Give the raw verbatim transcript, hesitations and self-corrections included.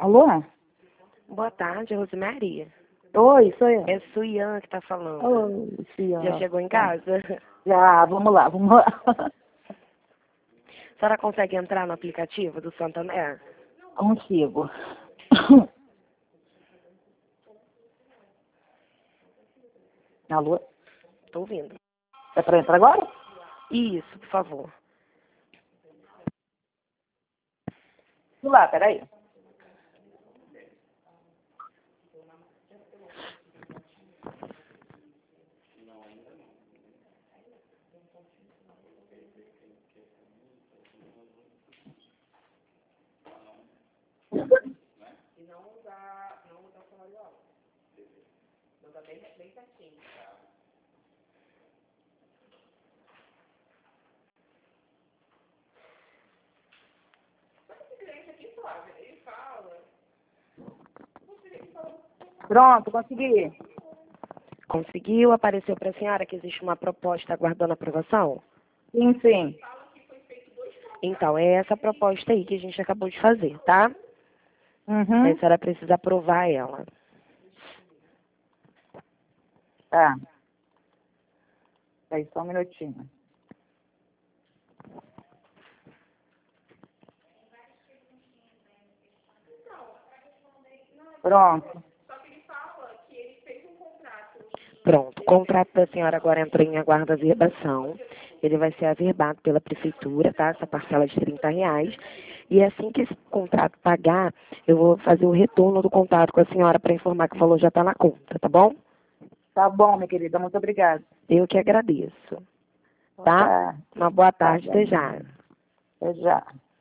Alô? Boa tarde, Rosemaria. Oi, sou eu. É Suian que tá falando. Oi, senhora. Já chegou em casa? Já, vamos lá, vamos lá. A senhora consegue entrar no aplicativo do Santander? Consigo. Alô? Tô ouvindo. É pra entrar agora? Isso, por favor. Vamos lá, peraí. Pronto, consegui. Conseguiu? Apareceu pra senhora que existe uma proposta aguardando aprovação? Sim, sim. Então, é essa proposta aí que a gente acabou de fazer, tá? Uhum. Aí a senhora precisa aprovar ela. Tá. Aí, só um minutinho. Pronto. Pronto, o contrato da senhora agora entrou em aguardo averbação. Ele vai ser averbado pela prefeitura, tá? Essa parcela de trinta reais. E assim que esse contrato pagar, eu vou fazer o retorno do contrato com a senhora para informar que o valor já está na conta, tá bom? Tá bom, minha querida. Muito obrigada. Eu que agradeço. Tá? Tá. Uma boa Tá tarde, até bem. já. Até já.